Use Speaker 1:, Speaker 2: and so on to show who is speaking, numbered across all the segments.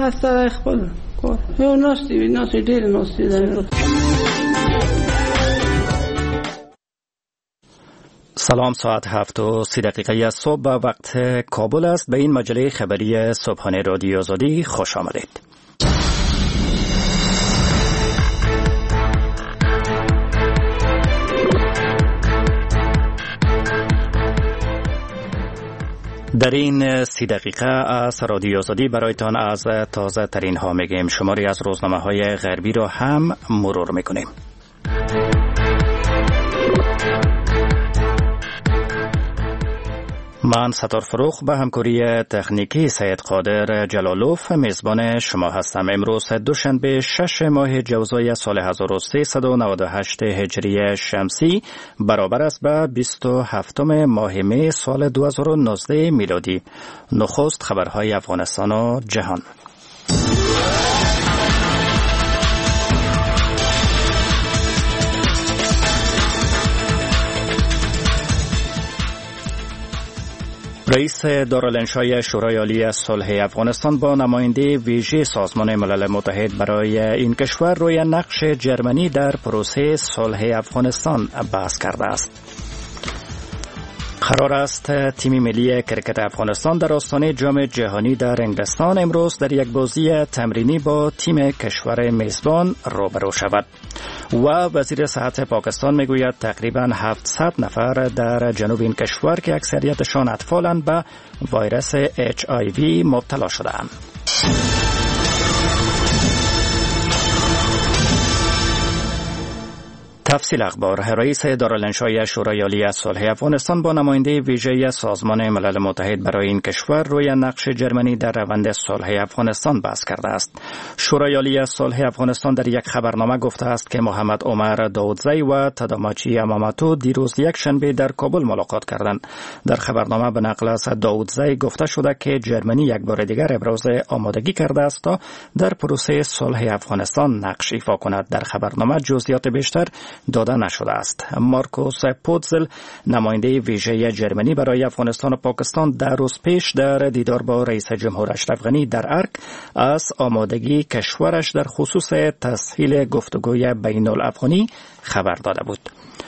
Speaker 1: هسته خپل کار یو ناستی ډیر ناستی ده.
Speaker 2: سلام، ساعت 7:30 صبح و وقت کابل است. به این مجله خبری صبحانه رادیو آزادی خوش آمدید. در این 30 دقیقه از رادیو آزادی برایتان از تازه ترین ها میگیم. شماری از روزنامه های غربی رو هم مرور میکنیم. من ستار فروخ به همکاری تکنیکی سید قادر جلالوف میزبان شما هستم. امروز دوشنبه 6 ماه جوزای سال 1398 هجری شمسی برابر است به 27 ماه می سال 2019 میلادی. نخست خبرهای افغانستان و جهان. رئیس دارالانشای شورای عالی صلح افغانستان با نماینده ویژه سازمان ملل متحد برای این کشور روی نقش جرمنی در پروسه صلح افغانستان بحث کرده است. قرار است تیم ملی کرکت افغانستان در آستانه جام جهانی در انگلستان امروز در یک بازی تمرینی با تیم کشور میزبان روبرو شود. و وزیر صحت پاکستان میگوید تقریباً 700 نفر در جنوب این کشور که اکثریتشان اطفالند به ویروس HIV مبتلا شده‌اند. تفصیل اخبار. رئیس دارالانشای شورای عالی صلح افغانستان با نماینده ویژه سازمان ملل متحد برای این کشور روی نقش جرمنی در روند صلح افغانستان بحث کرده است. شورای عالی صلح افغانستان در یک خبرنامه گفته است که محمد عمر داودزی و تداماچی امامتو دیروز یک شنبه در کابل ملاقات کردند. در خبرنامه به نقل از داودزی گفته شده که جرمنی یک بار دیگر ابراز آمادگی کرده است تا در پروسه صلح افغانستان نقش ایفا کند. در خبرنامه جزئیات بیشتر داده نشده است. مارکوس پوتزل نماینده ویژه جرمنی برای افغانستان و پاکستان در روز پیش در دیدار با رئیس جمهور اشرف غنی در ارگ از آمادگی کشورش در خصوص تسهیل گفتگوی بین الافغانی خبر داده بود.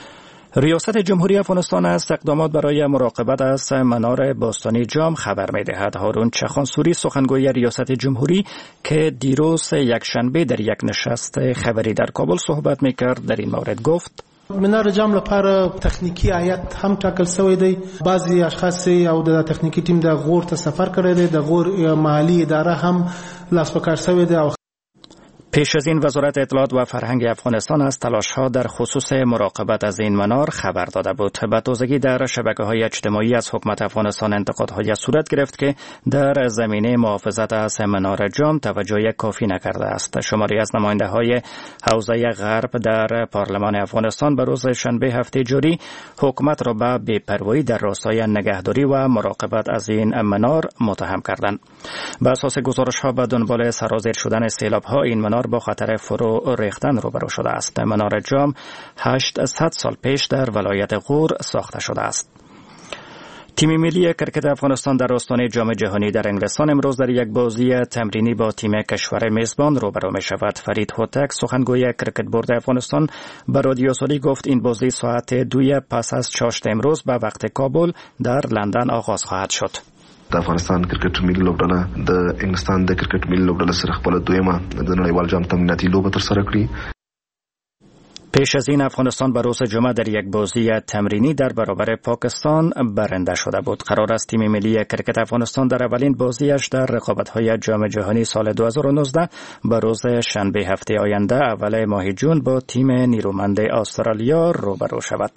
Speaker 2: ریاست جمهوری افغانستان از اقدامات برای مراقبت از منار باستانی جام خبر می‌دهد. هارون چخانسوری سخنگوی ریاست جمهوری که دیروز یک شنبه در یک نشست خبری در کابل صحبت می‌کرد در این مورد گفت:
Speaker 3: منار جام لپاره تخنیکی هیئت هم ټاکل شوی دی. بعضی اشخاص او د تخنیکی ټیم د غور ته سفر کړی دی. د غور محلي اداره هم لاس په کار شوی دی.
Speaker 2: پیش از این وزارت اطلاعات و فرهنگ افغانستان از تلاش‌ها در خصوص مراقبت از این منار خبر داده بود. به تازگی در شبکه‌های اجتماعی از حکومت افغانستان انتقادهای صورت گرفت که در زمینه محافظت از منار جام توجه کافی نکرده است. شماری از نماینده‌های حوزه غرب در پارلمان افغانستان به روز شنبه هفته جاری حکومت را به بی‌پروایی در راستای نگهداری و مراقبت از این منار متهم کردند. بر اساس گزارش‌ها به دنبال سرازیر شدن سیلاب‌ها این منار با خطر فرو ریختن روبرو شده است. منار جام 800 سال پیش در ولایت غور ساخته شده است. تیم ملی کرکت افغانستان در آستانه جام جهانی در انگلستان امروز در یک بازی تمرینی با تیم کشور میزبان روبرو می شود. فرید هوتک سخنگوی کرکت بورد افغانستان به رادیو آزادی گفت این بازی ساعت 2 پس از چاشت امروز به وقت کابل در لندن آغاز خواهد شد.
Speaker 4: د افغانستان کرکټ ملي لوبډله د انګلستان د کرکټ ملي لوبډله سره خپل دویمه د نړیوال جام تمریناتي لوبه ترسره کړې.
Speaker 2: پیش از این افغانستان به روز جمعه در یک بازی تمرینی در برابر پاکستان برنده شده بود. قرار است تیم ملی کرکت افغانستان در اولین بازیش در رقابت‌های جام جهانی سال 2019 به روز شنبه هفته آینده اول ماه جون با تیم نیرومند استرالیا روبرو شود.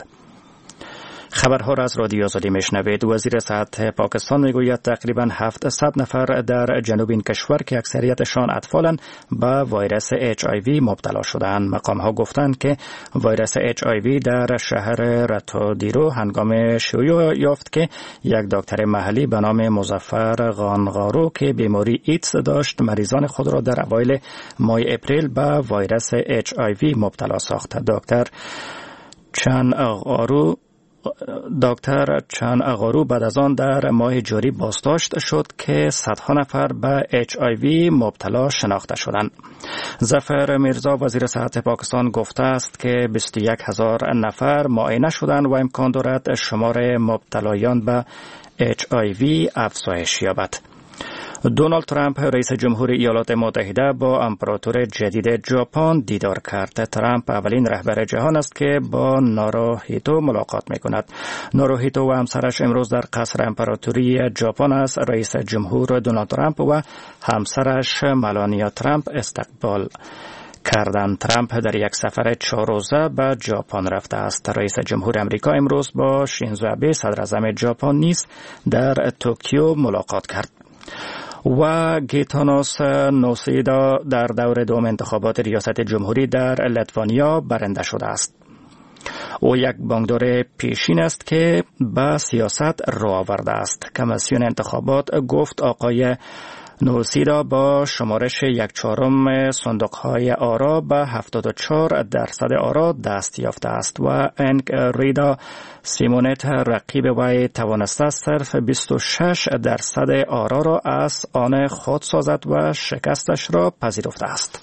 Speaker 2: خبرها را از رادیو آزادی میشنوید. وزیر صحت پاکستان میگوید تقریبا 700 نفر در جنوب این کشور که اکثریتشان اطفالند به ویروس HIV مبتلا شدند. مقام ها گفتند که ویروس HIV در شهر رتودیرو هنگام شیوع یافت که یک دکتر محلی به نام مظفر غانغارو که بیماری ایدز داشت مریضان خود را در اوایل ماه اپریل به ویروس HIV مبتلا ساخت. دکتر چان آرو دکتر چان اغارو بعد از آن در ماه جاری بازداشت شد که صدها نفر به HIV مبتلا شناخته شدند. ظفر میرزا وزیر صحت پاکستان گفته است که 21,000 نفر معاینه شدند و امکان دارد شمار مبتلایان به HIV افزایش یابد. دونالد ترامپ رئیس جمهور ایالات متحده با امپراتور جدید ژاپن دیدار کرد. ترامپ اولین رهبر جهان است که با ناروهیتو ملاقات می‌کند. ناروهیتو و همسرش امروز در قصر امپراتوری ژاپن از رئیس جمهور دونالد ترامپ و همسرش ملانیا ترامپ استقبال کردند. ترامپ در یک سفر 4 روزه به ژاپن رفته است. رئیس جمهور آمریکا امروز با شینزو آبه صدر اعظم ژاپن نیز در توکیو ملاقات کرد. و گیتانوس نوسیدا در دور دوم انتخابات ریاست جمهوری در لیتوانیا برنده شده است. او یک بانکدار پیشین است که به سیاست رو آورده است. کمیسیون انتخابات گفت آقای نوسیدا با شمارش 1/4 صندوق‌های آرا به 74% آرا دست یافته است و انریدا سیمونت رقیب وی توانسته صرف 26% آرا را از آن خود سازد و شکستش را پذیرفته است.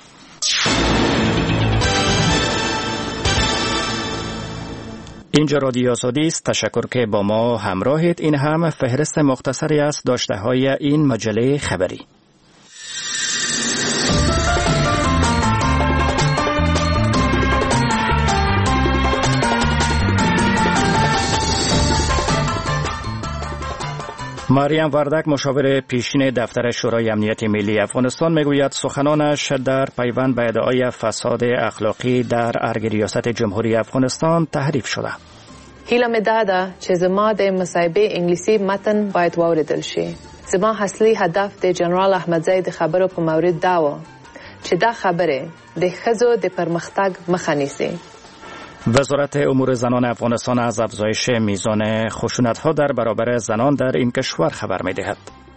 Speaker 2: اینجا رادیو آزادی است. تشکر که با ما همراهید. این هم فهرست مختصری از داشته‌های این مجله خبری. مریم وردک مشاور پیشین دفتر شورای امنیت ملی افغانستان میگوید سخنانش در پیوند به ادعای فساد اخلاقی در ارگ ریاست جمهوری افغانستان تحریف شده.
Speaker 5: هیله می داده چې زما د مصاحبه انګلیسي متن باید واوریدل شي. زما اصلي هدف د جنرال احمدزی د خبرو په مورد دا و چې دا خبره د ښځو د پرمختګ مخه نیسي.
Speaker 2: وزارت امور زنان افغانستان از افزایش میزان خشونت‌ها در برابر زنان در این کشور خبر می‌دهد.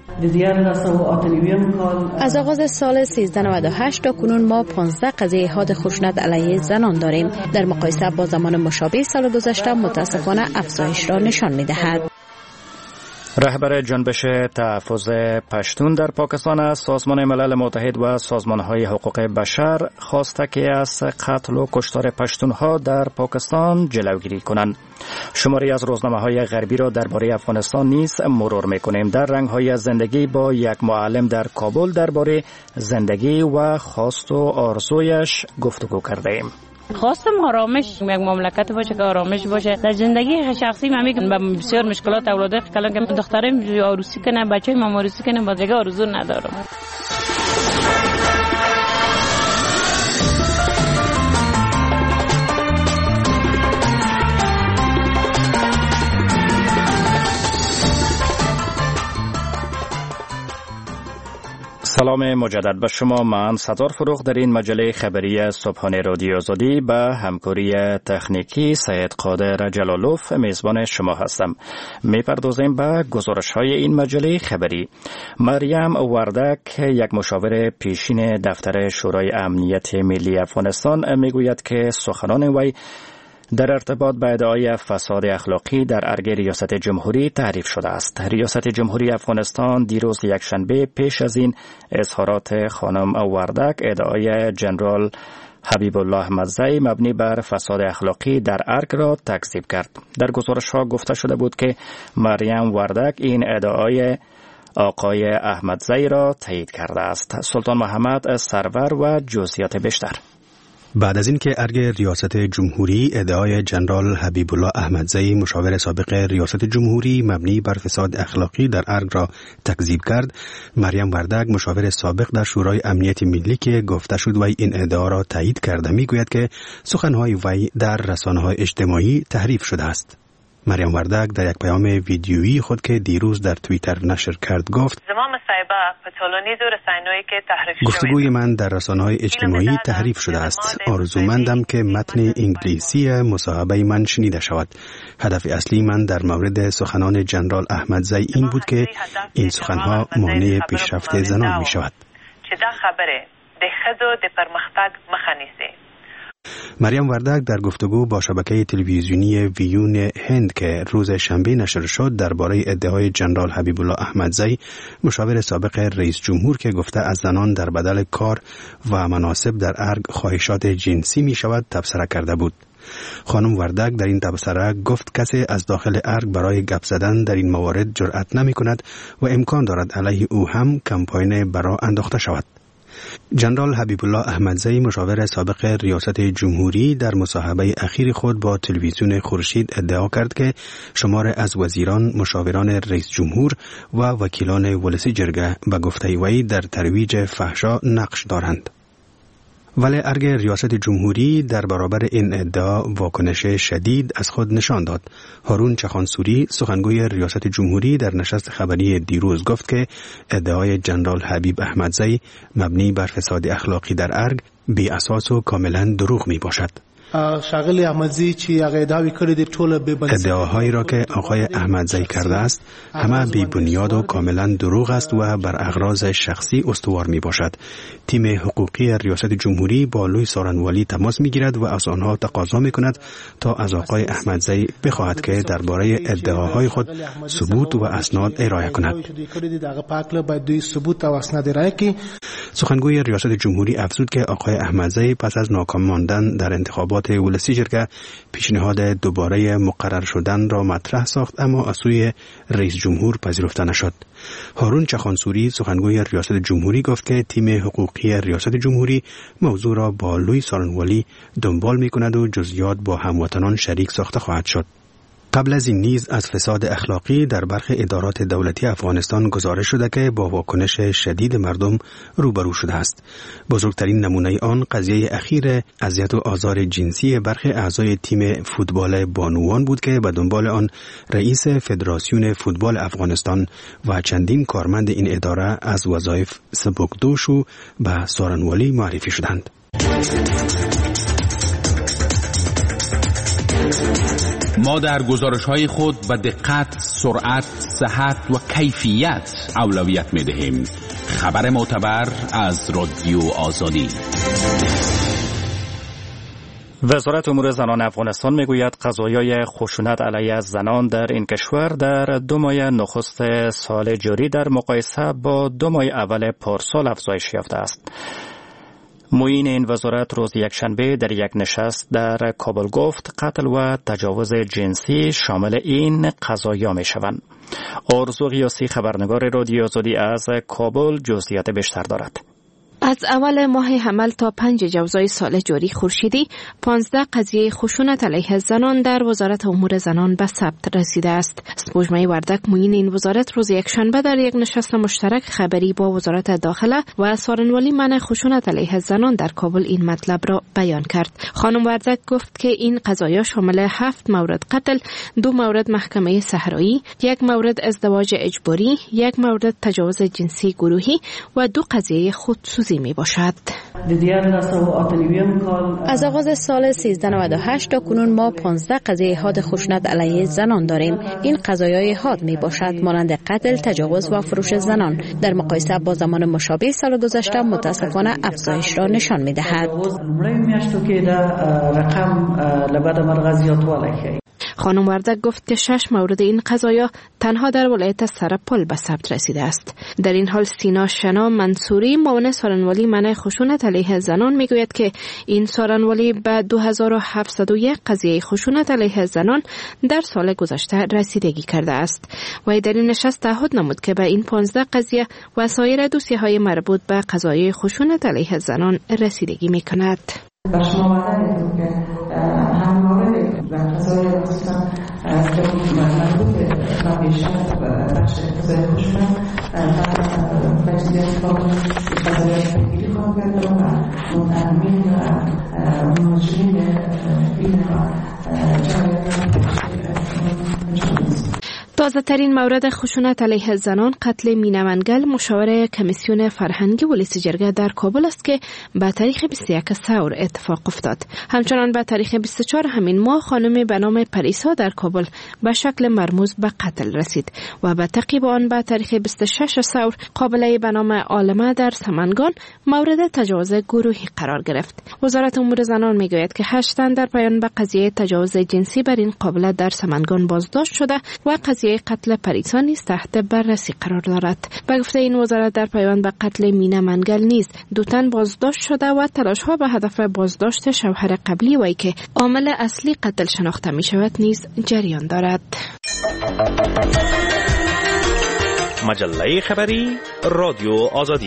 Speaker 6: از آغاز سال 1398 تا کنون ما 15 قضیه حاد خشونت علیه زنان داریم. در مقایسه با زمان مشابه سال گذشته متاسفانه افزایش را نشان می‌دهد.
Speaker 2: رهبر جنبش تحفظ پشتون در پاکستان از سازمان ملل متحد و سازمان‌های حقوق بشر خواسته که از قتل و کشتار پشتونها در پاکستان جلوگیری کنند. شماری از روزنامه‌های غربی را درباره افغانستان نیز مرور می‌کنیم. در رنگ‌های زندگی با یک معلم در کابل درباره زندگی و خواست و آرزویش گفتگو کردیم.
Speaker 7: خواستم آرامش، یک مملکت باشه که آرامش باشه. در زندگی شخصی من میگم با بسیار مشکلات اولاده کلان که دخترم عروسی کنه، بچه‌م عروسی کنه، با دیگه آرزو ندارم.
Speaker 2: سلام مجدد به شما. من سزار فروغ در این مجله خبری صبحانه رادیو آزادی به همکاری تکنیکی سید قادر جلالوف میزبان شما هستم. میپردازیم به گزارش های این مجله خبری. مریم وردک یک مشاور پیشین دفتر شورای امنیت ملی افغانستان میگوید که سخنان وی در ارتباط با ادعای فساد اخلاقی در ارگ ریاست جمهوری تحریف شده است. ریاست جمهوری افغانستان دیروز یکشنبه پیش از این اظهارات خانم وردک ادعای جنرال حبیب الله احمدزی مبنی بر فساد اخلاقی در ارگ را تکذیب کرد. در گزارش ها گفته شده بود که مریم وردک این ادعای آقای احمدزی را تایید کرده است. سلطان محمد سرور و جزئیات بیشتر.
Speaker 8: بعد از اینکه ارگ ریاست جمهوری ادعای جنرال حبیب الله احمدزی مشاور سابق ریاست جمهوری مبنی بر فساد اخلاقی در ارگ را تکذیب کرد، مریم وردک مشاور سابق در شورای امنیت ملی که گفته شد وی این ادعا را تایید کرده میگوید که سخنهای وی در رسانه‌های اجتماعی تحریف شده است. مریم وردک در یک پیام ویدیویی خود که دیروز در توییتر نشر کرد گفت: گفتگوی من در رسانه‌های اجتماعی تحریف شده است. آرزومندم که متن انگلیسی مصاحبه من شنیده شود. هدف اصلی من در مورد سخنان جنرال احمدزی این بود که این سخنها مانع پیشرفت زنان می شود. مریم وردک در گفتگو با شبکه تلویزیونی ویون هند که روز شنبه نشر شد درباره ادعای جنرال حبیب الله احمدزی مشاور سابق رئیس جمهور که گفته از زنان در بدل کار و مناصب در ارگ خواهشات جنسی می شود تبصره کرده بود. خانم وردک در این تبصره گفت کسی از داخل ارگ برای گپ زدن در این موارد جرأت نمی کند و امکان دارد علیه او هم کمپاین برا انداخته شود. جنرال حبیب الله احمدزی مشاور سابق ریاست جمهوری در مصاحبه اخیر خود با تلویزیون خورشید ادعا کرد که شمار از وزیران، مشاوران رئیس جمهور و وکیلان ولسی جرگه به گفته وی در ترویج فحشا نقش دارند. ولی ارگ ریاست جمهوری در برابر این ادعا واکنش شدید از خود نشان داد. هارون چخانسوری سخنگوی ریاست جمهوری در نشست خبری دیروز گفت که ادعای جنرال حبیب احمدزی مبنی بر فساد اخلاقی در ارگ بی اساس و کاملا دروغ می باشد.
Speaker 3: شاغلی احمدزی چی ادعاوی کړی دی ټول به بنسټ
Speaker 8: ادعاهایی را که آقای احمدزی کرده است همه بی بنیاد و کاملا دروغ است و بر اغراض شخصی استوار می باشد. تیم حقوقی ریاست جمهوری با لوی سارنوالی تماس می گیرد و از آنها تقاضا می کند تا از آقای احمدزی بخواهد که درباره ادعاهای خود ثبوت و اسناد ارائه کند. سخنگوی ریاست جمهوری افزود که آقای احمدزی پس از ناکام ماندن در انتخابات ولسی جرگه پیشنهاد دوباره مقرر شدن را مطرح ساخت اما از سوی رئیس جمهور پذیرفته نشد. هارون چخانسوری سخنگوی ریاست جمهوری گفت که تیم حقوقی ریاست جمهوری موضوع را با لوی سارنوالی دنبال می کند و جزئیات با هموطنان شریک ساخته خواهد شد. قبل از این نیز از فساد اخلاقی در برخی ادارات دولتی افغانستان گزارش شده که با واکنش شدید مردم روبرو شده است. بزرگترین نمونه آن قضیه اخیر اذیت و آزار جنسی برخی اعضای تیم فوتبال بانوان بود که به دنبال آن رئیس فدراسیون فوتبال افغانستان و چندین کارمند این اداره از وظایف سبکدوش و به سارنوالی معرفی شدند.
Speaker 9: ما در گزارش‌های خود به دقت، سرعت، صحت و کیفیت اولویت می‌دهیم. خبر معتبر از رادیو آزادی.
Speaker 2: وزارت امور زنان افغانستان میگوید قضایای خشونت علیه زنان در این کشور در 2 ماه نخست سال جاری در مقایسه با 2 ماه اول پارسال افزایش یافته است. معین این وزارت روز یکشنبه در یک نشست در کابل گفت قتل و تجاوز جنسی شامل این قضایا می شوند. آرزو غیاسی خبرنگار رادیو آزادی از کابل جزئیات بیشتر دارد.
Speaker 10: از اول ماه حمل تا 5 جوزای سال جاری خورشیدی 15 قضیه خشونت علیه زنان در وزارت امور زنان به ثبت رسیده است. سپوږمۍ وردک معین این وزارت روز یکشنبه در یک نشست مشترک خبری با وزارت داخله و سارنوالی منع خشونت علیه زنان در کابل این مطلب را بیان کرد. خانم وردک گفت که این قضایا شامل 7 مورد قتل، 2 مورد محکمه صحرایی، 1 مورد ازدواج اجباری، 1 مورد تجاوز جنسی گروهی و 2 قضیه خودسوزی می باشد.
Speaker 6: از آغاز سال 1398 تا کنون ما 15 قضیه حاد خشونت علیه زنان داریم. این قضایای حاد می باشد مانند قتل، تجاوز و فروش زنان. در مقایسه با زمان مشابه سال گذشته متاسفانه افزایش را نشان می دهد.
Speaker 10: خانم وردک گفت که 6 مورد این قضایا تنها در ولایت سرپل به ثبت رسیده است. در این حال سینا شنا منصوری معاون سارنوالی منع خشونت علیه زنان میگوید که این سارنوالی به 2701 قضیه خشونت علیه زنان در سال گذشته رسیدگی کرده است. و در این نشست تعهد نمود که به این 15 قضیه و سایر دوسیه‌های مربوط به قضایای خشونت علیه زنان رسیدگی میکند.
Speaker 11: قضای خصوصا مربوط به نویشت و بخش قضای خشونت و تجزیات قانون قضایات پیگیری خواهد کرد و متهمین و مجرمین این و جنایت
Speaker 10: تا تازه ترین مورد خشونت علیه زنان قتل مینا منگل مشاور کمیسیون فرهنگی ولسی جرگه در کابل است که به تاریخ 21 ثور اتفاق افتاد. همچنان به تاریخ 24 همین ماه خانم به نام پریسا در کابل به شکل مرموز به قتل رسید و به تعقیب آن به تاریخ 26 ثور قابله به نام عالمه در سمنگان مورد تجاوز گروهی قرار گرفت. وزارت امور زنان میگوید که 8 تن در پایان به قضیه تجاوز جنسی بر این قابله در سمنگان بازداشت شده و قضیه قتل پریسا نیز تحت بررسی قرار دارد. به گفته این وزارت در پیوند به قتل مینا منگل نیز 2 تن بازداشت شده و تلاش‌ها به هدف بازداشت شوهر قبلی وی که عامل اصلی قتل شناخته می شود نیز جریان دارد.
Speaker 12: مجله خبری رادیو آزادی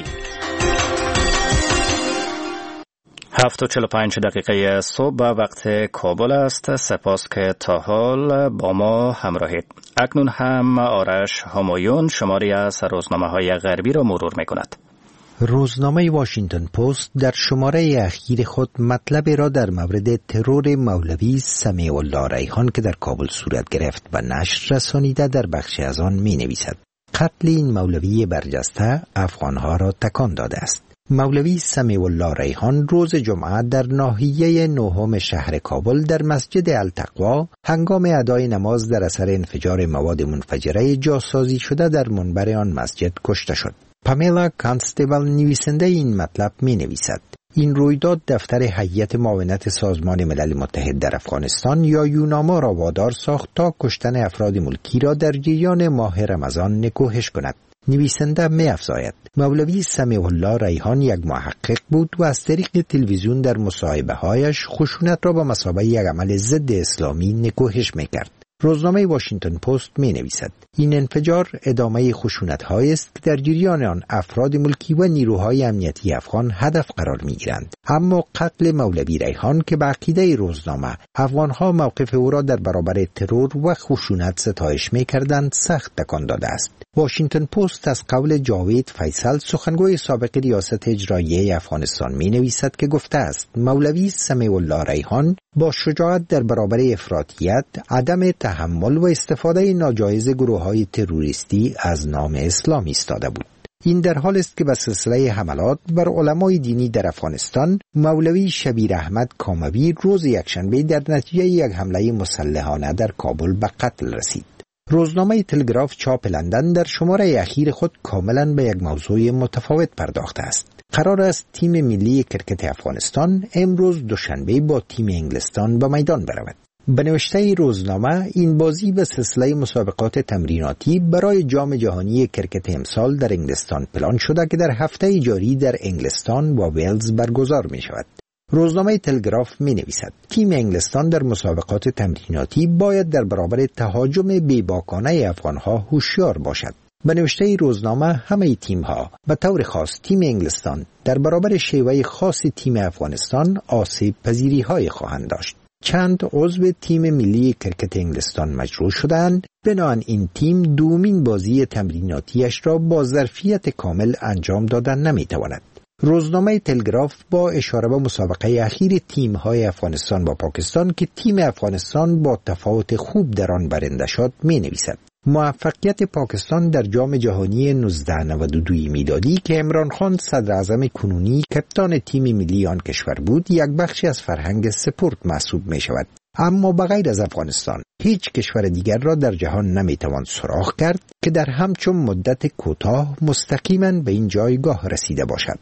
Speaker 2: 7:45 صبح به وقت کابل است. سپاس که تا حال با ما همراهید. اکنون هم آرش همایون شماری از روزنامه‌های غربی را مرور می‌کند.
Speaker 13: روزنامه واشنگتن پست در شماره اخیر خود مطلبی را در مورد ترور مولوی سمیع الله ریحان که در کابل صورت گرفت و نشر رسانیده در بخشی از آن می‌نویسد. قتل این مولوی برجسته افغانها را تکان داده است. مولوی سمیع الله ریحان روز جمعه در ناحیه نهم شهر کابل در مسجد التقوا هنگام ادای نماز در اثر انفجار مواد منفجره جاسازی شده در منبر آن مسجد کشته شد. پامیلا کانستبل نویسنده این مطلب می نویسد. این رویداد دفتر هیئت معاونت سازمان ملل متحد در افغانستان یا یوناما را وادار ساخت تا کشتن افراد ملکی را در جریان ماه رمضان نکوهش کند. نویسنده می افزاید مولوی سمیع الله ریحان یک محقق بود و از طریق تلویزیون در مصاحبه‌هایش خشونت را به مثابه یک عمل ضد اسلامی نکوهش می کرد. روزنامه واشنگتن پست می نویسد این انفجار ادامه خشونت‌هایی است که در جریان آن افراد ملکی و نیروهای امنیتی افغان هدف قرار می گیرند. اما قتل مولوی ریحان که به عقیده روزنامه افغانها موقف او را در برابر ترور و خشونت ستایش می کردند سخت تکان داده است. واشنگتن پست از قول جاوید فیصل سخنگوی سابق ریاست اجراییه افغانستان می نویسد که گفته است مولوی سمیع الله ریحان با شجاعت در برابر افراطیت، عدم تحمل و استفاده ناجایز گروه‌های تروریستی از نام اسلام ایستاده بود. این در حال است که به سلسله حملات بر علمای دینی در افغانستان مولوی شبیر احمد کاموی روز یکشنبه در نتیجه یک حمله مسلحانه در کابل به قتل رسید. روزنامه تلگراف چاپ لندن در شماره اخیر خود کاملا به یک موضوع متفاوت پرداخته است. قرار است تیم ملی کرکت افغانستان امروز دوشنبه با تیم انگلستان به میدان برود. به نوشته روزنامه این بازی به سلسله مسابقات تمریناتی برای جام جهانی کرکت امسال در انگلستان پلان شده که در هفته جاری در انگلستان و ویلز برگزار می شود. روزنامه تلگراف می نویسد تیم انگلستان در مسابقات تمریناتی باید در برابر تهاجم بیباکانه افغانها هوشیار باشد. به نوشته روزنامه همه تیم‌ها به طور خاص تیم انگلستان در برابر شیوه خاص تیم افغانستان آسیب پذیری‌های خواهند داشت. چند عضو تیم ملی کرکت انگلستان مجروح شدند. بنابراین این تیم دومین بازی تمریناتیش را با ظرفیت کامل انجام دادن نمی‌تواند. روزنامه تلگراف با اشاره به مسابقه اخیر تیم‌های افغانستان با پاکستان که تیم افغانستان با تفاوت خوب در آن برنده شد می‌نویسد موفقیت پاکستان در جام جهانی 1992 میلادی که عمران خان صدر اعظم کنونی کپتان تیم ملی آن کشور بود یک بخشی از فرهنگ سپورت محسوب می شود. اما بغیر از افغانستان هیچ کشور دیگر را در جهان نمیتوان سراغ کرد که در همچون مدت کوتاه مستقیما به این جایگاه رسیده باشد.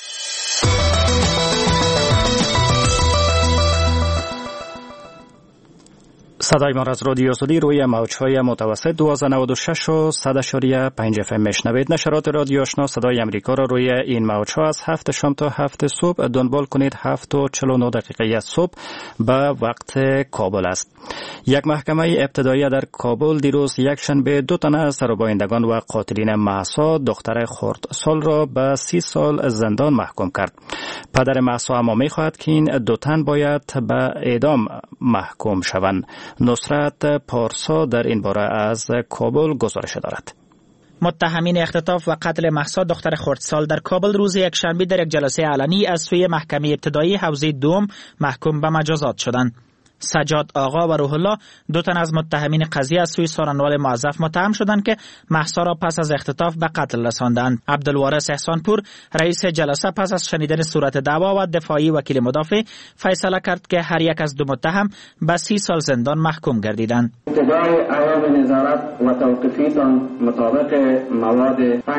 Speaker 2: صدای ما از رادیو آزادی روی موج‌های متوسط 1296 و 100.5 FM میشنوید. نشرات رادیو آشنا صدای امریکا را روی این موج‌ها از 7 شام تا 7 صبح دنبال کنید. 7:49 صبح به وقت کابل است. یک محکمه ابتدایی در کابل دیروز یکشنبه 2 تن از سربایندگان و قاتلین مهسا دختر خردسال را به 30 سال زندان محکوم کرد. پدر مهسا اما می‌خواهد که این 2 تن باید به اعدام محکوم شوند. نصرت پارسا در این باره از کابل گزارش دارد.
Speaker 14: متهمین اختطاف و قتل مهسا دختر خردسال در کابل روز یکشنبه در یک جلسه علنی از سوی محکمه ابتدایی حوزه دوم محکوم به مجازات شدند. سجاد آقا و روح الله، 2 تن از متهمین قضیه از سوی سارنوال معظف متهم شدند که مهسا را پس از اختطاف به قتل رساندند. عبدالوارث احسانپور، رئیس جلسه، پس از شنیدن صورت دعوا و دفاعی وکیل مدافع، فیصله کرد که هر یک از 2 متهم به 30 سال زندان محکوم گردیدند.
Speaker 15: ابتدای ایام نظارت و توقیفیتان مطابق مواد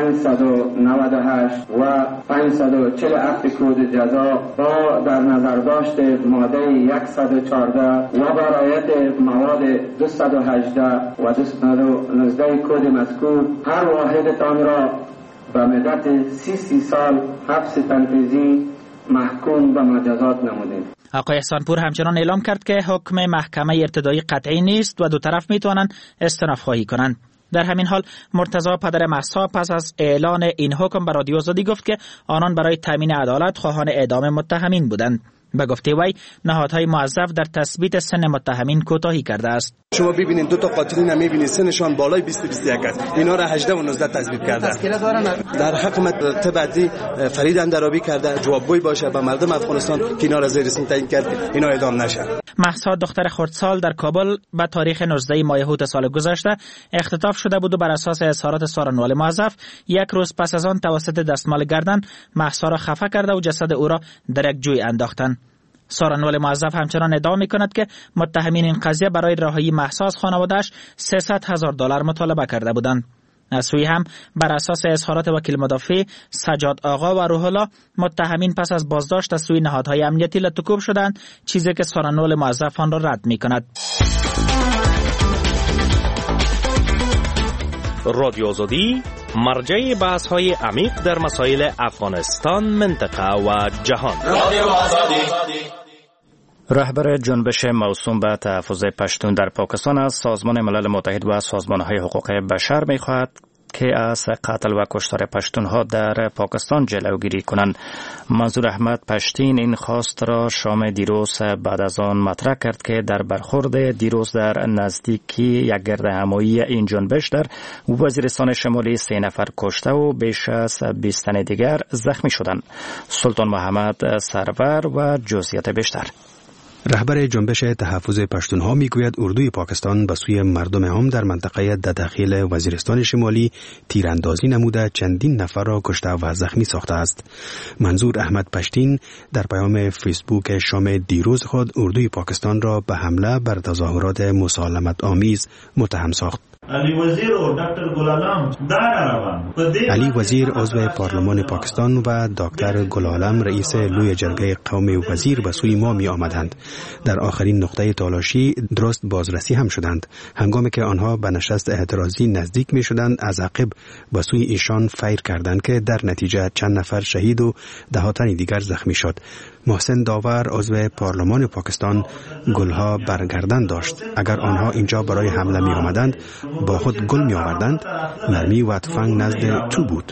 Speaker 15: 598 و 540 اکت کود جزا با در نظر داشت ماده 114 و با رعایت مواد 218 و 219 کود مذکور هر واحدتان را به مدت 30 سال حبس تنفیذی محکوم به مجازات نمودیم.
Speaker 14: آقای احسانپور همچنان اعلام کرد که حکم محکمه ابتدایی قطعی نیست و 2 طرف میتوانند استئناف خواهی کنند. در همین حال مرتضی پدر مهسا پس از اعلان این حکم به رادیو آزادی گفت که آنان برای تامین عدالت خواهان اعدام متهمین بودند. به گفته وی نهادهای موظف در تثبیت سن متهمین کوتاهی کرده است.
Speaker 16: شما ببینید 2 تا قاتلین میبینید سنشان بالای 20-21 است. اینا را 18 و 19 تثبیت کرده. در حق متبعی فرید اندرابی کرده جوابگوی باشه به مردم افغانستان که اینا را زیر سن تعیین کرد که اینا اعدام نشه.
Speaker 14: مهسا دختر خردسال در کابل به تاریخ 19 ماه اوت سال گذشته اختطاف شده بود و بر اساس اظهارات سارنوال معظف 1 روز پس از آن توسط دستمال گردن مهسا را خفه کرده و جسد او را در یک جوی انداختند. سارنوال معظف همچنان ادعا می‌کند که متهمین این قضیه برای رهایی مهسا از خانواده‌اش $300,000 مطالبه کرده بودند. از سوی هم بر اساس اظهارات وکیل مدافع سجاد آقا و روح الله، متهمین پس از بازداشت از سوی نهادهای امنیتی لطکوب شدند، چیزی که سارنوال معظف آن را رد می‌کند.
Speaker 12: رادیو آزادی مرجع بحث‌های عمیق در مسائل افغانستان، منطقه و جهان. رادیو آزادی.
Speaker 2: رهبر جنبش موسوم به تحفظ پشتون در پاکستان از سازمان ملل متحد و سازمان‌های حقوق بشر می‌خواهد که از قتل و کشتار پشتونها در پاکستان جلوگیری کنند. منظور احمد پشتین این خواست را شام دیروز بعد از آن مطرح کرد که در برخورد دیروز در نزدیکی یک گردهمایی این جنبش در وزیرستان شمالی 3 نفر کشته و بیش از 20 تن دیگر زخمی شدند. سلطان محمد سرور و جزئیات بیشتر.
Speaker 8: رهبر جنبش تحفظ پشتونها میگوید اردوی پاکستان به سوی مردم عام در منطقه داخل وزیرستان شمالی تیراندازی نموده چندین نفر را کشته و زخمی ساخته است. منظور احمد پشتین در پیام فیسبوک شام دیروز خود اردوی پاکستان را به حمله بر تظاهرات مسالمت آمیز متهم ساخت. علی وزیر عضو پارلمان پاکستان و دکتر گلالم رئیس لوی جرگه قومی وزیر به سوی ما می آمدند. در آخرین نقطه تالاشی درست بازرسی هم شدند. هنگامی که آنها به نشست اعتراضی نزدیک می شدند از عقب به سوی ایشان فیر کردند که در نتیجه چند نفر شهید و 10 تن دیگر زخمی شد. محسن داور عضو پارلمان پاکستان گلها برگردن داشت. اگر آنها اینجا برای حمله می آمدند با خود گل می آوردند، مرمی و تفنگ نزد تو بود.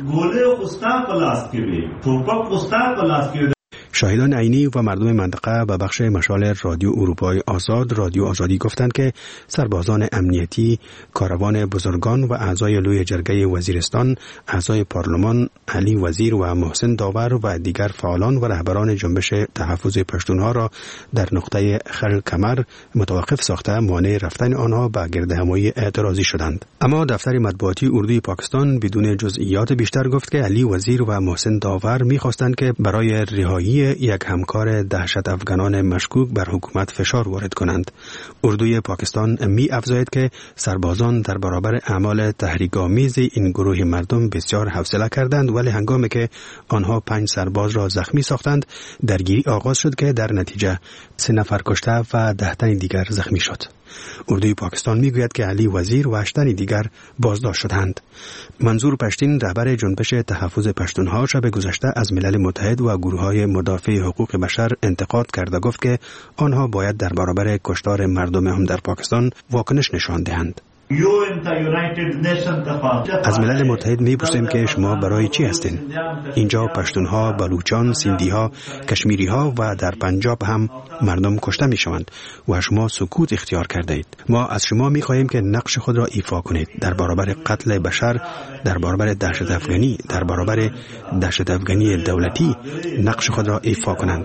Speaker 8: شاهدان عینی و مردم منطقه به بخش مشال رادیو اروپای آزاد رادیو آزادی گفتند که سربازان امنیتی، کاروان بزرگان و اعضای لوی جرگه وزیرستان، اعضای پارلمان، علی وزیر و محسن داور و دیگر فعالان و رهبران جنبش تحفظ پشتونها را در نقطه خل کمر متوقف ساخته مانع رفتن آنها به گردهمایی اعتراضی شدند. اما دفتر مطبوعاتی اردوی پاکستان بدون جزئیات بیشتر گفت که علی وزیر و محسن داور می‌خواستند که برای رهایی یک همکار دهشت افغانان مشکوک بر حکومت فشار وارد کنند. اردوی پاکستان می افزاید که سربازان در برابر اعمال تحریک‌آمیز این گروه مردم بسیار حوصله کردند، ولی هنگامی که آنها 5 سرباز را زخمی ساختند درگیری آغاز شد که در نتیجه 3 نفر کشته و 10 تن دیگر زخمی شد. اردوی پاکستان میگوید که علی وزیر و 8 تن دیگر بازداشت شدند. منظور پشتین رهبر جنبش تحفظ پشتونها شب گذشته از ملل متحد و گروه‌های مدافع حقوق بشر انتقاد کرد و گفت که آنها باید در برابر کشتار مردم هم در پاکستان واکنش نشان دهند. از ملل متحد میپرسیم که شما برای چی هستین؟ اینجا پشتونها، بلوچان، سیندیها، کشمیریها و در پنجاب هم مردم کشته میشوند و شما سکوت اختیار کرده اید. ما از شما میخواهیم که نقش خود را ایفا کنید در برابر قتل بشر، در برابر دهشت افغانی، در برابر دهشت افغانی دولتی نقش خود را ایفا کنند.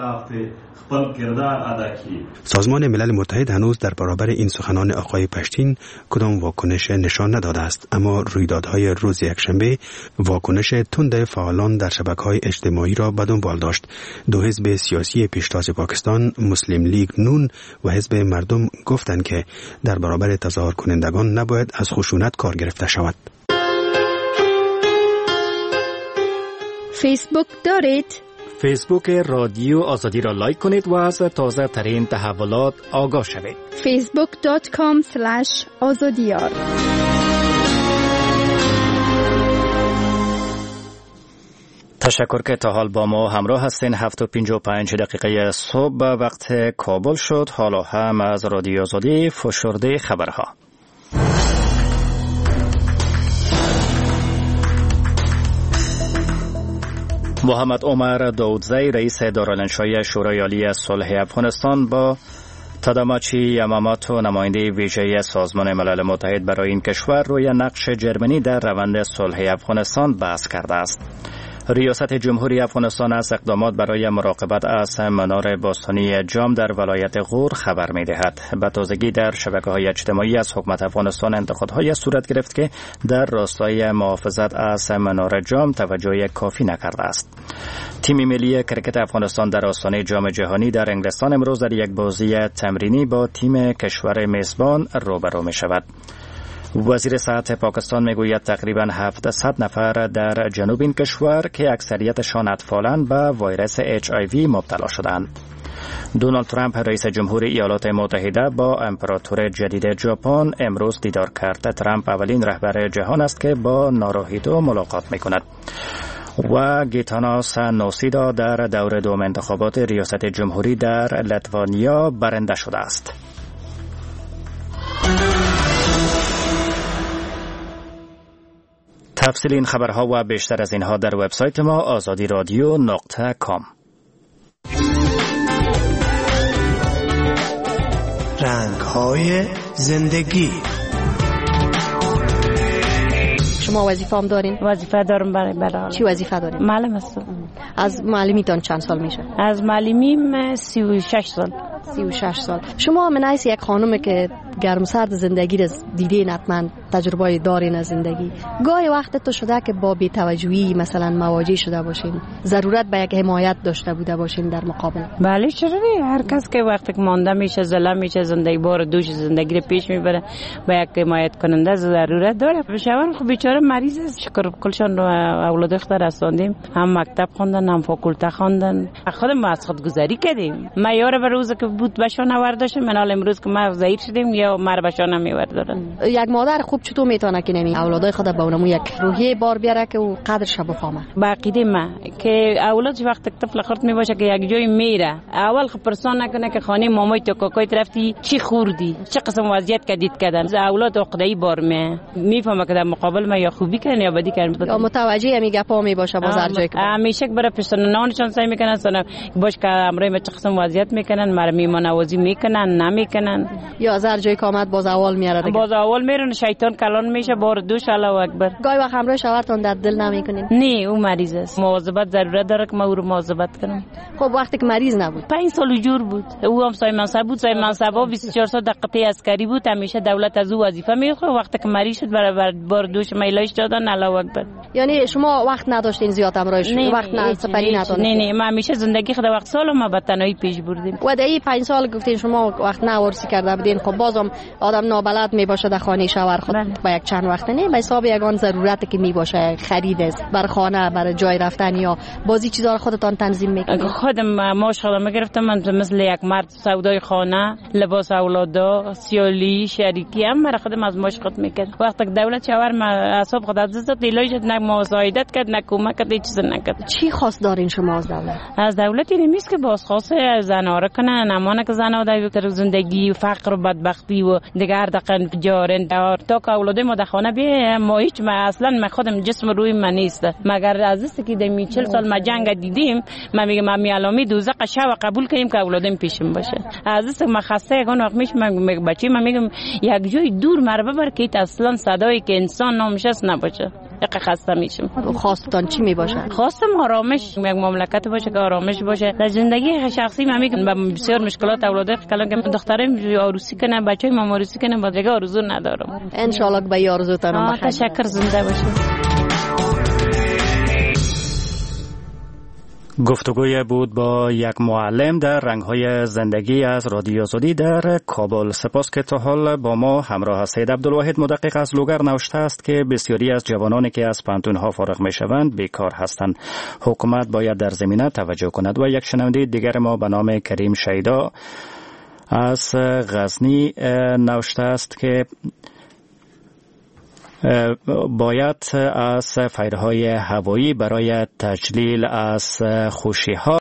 Speaker 8: سازمان ملل متحد هنوز در برابر این سخنان آقای پشتین کدام واکنش نشان نداده است، اما رویدادهای روز یکشنبه واکنش تند فعالان در شبکه‌های اجتماعی را به دنبال داشت. دو حزب سیاسی پیشتاز پاکستان، مسلم لیگ نون و حزب مردم گفتند که در برابر تظاهر کنندگان نباید از خشونت کار گرفته شود.
Speaker 6: فیسبوک دارید؟
Speaker 2: فیسبوک رادیو آزادی را لایک کنید و از تازه ترین تحولات آگاه شوید.
Speaker 6: facebook.com/azadiyar.
Speaker 2: تشکر که تا حال با ما همراه هستین. 7:55 صبح وقت کابل شد. حالا هم از رادیو آزادی فشرده خبرها. محمد عمر داودزی رئیس دارالانشای شورای عالی صلح افغانستان با تاداماچی یاماماتو نماینده ویژه سازمان ملل متحد برای این کشور روی نقش جرمنی در روند صلح افغانستان بحث کرده است. ریاست جمهوری افغانستان از اقدامات برای مراقبت از منار باستانی جام در ولایت غور خبر می‌دهد. به تازگی در شبکه‌های اجتماعی از حکومت افغانستان انتقادهای صورت گرفت که در راستای محافظت از منار جام توجه کافی نکرده است. تیم ملی کرکت افغانستان در آستانه جام جهانی در انگلستان امروز در یک بازی تمرینی با تیم کشور میزبان روبرو می‌شود. وزیر صحت پاکستان میگوید تقریباً 700 نفر در جنوب این کشور که اکثریتشان اطفالند به ویروس HIV مبتلا شدند. دونالد ترامپ رئیس جمهوری ایالات متحده با امپراتور جدید ژاپن امروز دیدار کرد. ترامپ اولین رهبر جهان است که با ناروهیتو ملاقات میکند. و گیتاناس نوسیدا در دور دوم انتخابات ریاست جمهوری در لیتوانیا برنده شده است. تفصیل این خبرها و بیشتر از اینها در وبسایت ما azadiradio.com.
Speaker 17: رنگ‌های زندگی.
Speaker 6: شما وظیفه هم دارین؟
Speaker 7: وظیفه دارم برای
Speaker 6: چی وظیفه دارین؟
Speaker 7: معلم هستم.
Speaker 6: از معلمیتان چند سال میشه؟
Speaker 7: از معلمیم 36 سال.
Speaker 6: 36 سال. شما من حیث یک خانم که گرمسرد زندگی رو دیدین، حتما تجربه دارین از زندگی، گاهی وقت تو شده که با بی‌توجهی مثلا مواجه شده باشین، ضرورت به یک حمایت داشته بوده باشین در مقابل؟
Speaker 7: بله، چرا نه؟ هر کس که وقتی که مانده میشه، زله میشه، زندگی بار دوش زندگی رو پیش میبره، به یک حمایت کننده ضرورت داره. بشون خب بیچاره مریض است، شکر کلشان رو اولاد اختر رساندیم، هم مکتب خوندن هم فاکولته خوندن، خودم از خودگذری کردیم. من یار به روز که بود بشان آورداشم، من حال امروز که ما ضعیف شدیم یا مر بشان نمیوردن.
Speaker 6: یک مادر خوب چطور میتونه که نمی اولادای خود به اونمو یک روحیه بار بیاره که او قدرش بفهمه؟
Speaker 7: با عقیده ما که اولادش وقت طفل خرد میباشه که یک جای میره، اول خب پرسان نکنه که خانه مامای تو کاکای رفتی چی خوردی، چه قسم وضعیت کردن. اولاد عقده‌ای بار میفهمه که در مقابل ما یا خوبی کنه یا بدی کنه،
Speaker 6: یا متوجه می گپا می باشه باز هر جای که
Speaker 7: همیشه برای پسرانشون سعی میکنن سن باش که امروز ما چه قسم وضعیت میکنن، مرا میمونوازی میکنن نمیکنن،
Speaker 6: یا از هر جای که آمد باز اول میاره دیگه.
Speaker 7: باز اول میرن، شیطان کلان میشه، بار دوش الله اکبر.
Speaker 6: گاهی وقت همراه شوهرتون در دل نمیکنین؟
Speaker 7: نه، او مریض است، مواظبت ضرورت داره که ما او رو مواظبت کنم.
Speaker 6: خب وقتی که مریض نبود
Speaker 7: 5 سال جور بود، او هم صاحب منصب بود، صاحب منصبا 24 ساعت دقیقه عسکری بود، همیشه دولت از او وظیفه میخواد. وقتی که مریض شد برای بار دوش میلایش دادن، الله اکبر.
Speaker 6: یعنی شما وقت نداشتین زیاد همراهش؟ وقت نه سفری نداشتین؟
Speaker 7: نه ما همیشه زندگی خود وقت سال ما به تنهایی پیش بردیم.
Speaker 6: و دایی 5 سال گفتین شما وقت نورسی کرده بودین، خب بازم آدم نابلد می باشه در خانه شوهر خود.
Speaker 18: با یک چند وقت نه به حساب یگان ضرورت که می باشه، خرید است برای خانه، برای جای رفتن یا بازی چیزا رو خودتان تنظیم میکنید؟
Speaker 7: خودم ماشاءالله میگرفتم، من مثل یک مرد سودای خانه، لباس اولادا، سیالی، شریکی هم برای خودم از ماش خود میکرد. وقتی دولت شاور ما حساب خود از دست دیلاش نه مساعدت کرد نه کمک کرد، چیز نکرد.
Speaker 18: چی خواست دارین شما از دولت؟
Speaker 7: از دولت این نیست که بازخواست زناره کنه، نمونه که زنها در زندگی فقر و بدبختی و دیگر دقن جارن تا که اولاد ما در خانه بیه ما هیچ ما اصلا ما خودم جسم روی من نیست، مگر از است که در 40 سال ما جنگ دیدیم، من میگم ما میالامی دوزخ شو قبول کنیم که اولادم پیشم باشه. از است ما خسته یگان وقت میش من بچی من میگم یک جای دور مربه بر که اصلا صدایی که انسان نامشست نباشه، یک خسته میشم.
Speaker 18: خواستان چی می باشه؟
Speaker 7: خواستم آرامش، یک مملکت باشه که آرامش باشه. در زندگی شخصی من میگم با بسیار مشکلات اولاد کلان که دخترم عروسی کنه، بچهای ما عروسی کنه، با دیگه آرزو ندارم.
Speaker 18: ان شاء الله به آرزوتان بخیر.
Speaker 7: تشکر، زنده باشید.
Speaker 2: گفتگوی بود با یک معلم در رنگ‌های زندگی از رادیو آزادی در کابل. سپاس که تا حال با ما همراه هستید. عبدالواحد مدقق از لوگر نوشته است که بسیاری از جوانانی که از پانتون‌ها فارغ می‌شوند بیکار هستند. حکومت باید در زمینه توجه کند. و یک شنونده دیگر ما به نام کریم شیدا از غزنی نوشته است که باید از فایرهای هوایی برای تجلیل از خوشی‌ها